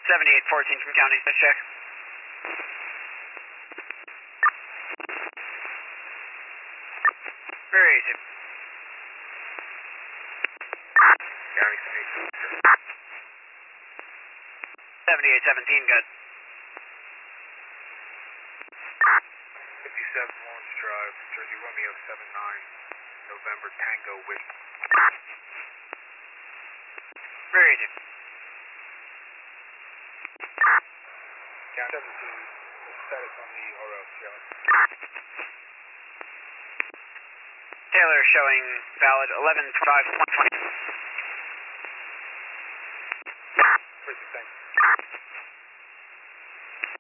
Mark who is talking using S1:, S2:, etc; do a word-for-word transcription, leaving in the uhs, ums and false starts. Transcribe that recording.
S1: seventy-eight fourteen from county, let's check. Very easy.
S2: County seventy-eight.
S1: seventy-eight seventeen, good.
S2: fifty-seven Lawrence Drive, Jersey Romeo seven nine, November Tango Whiskey.
S1: Very easy.
S2: County seventeen, status on the R L, Taylor.
S1: Taylor showing valid eleven twenty-five one twenty.
S2: Perfect, thanks.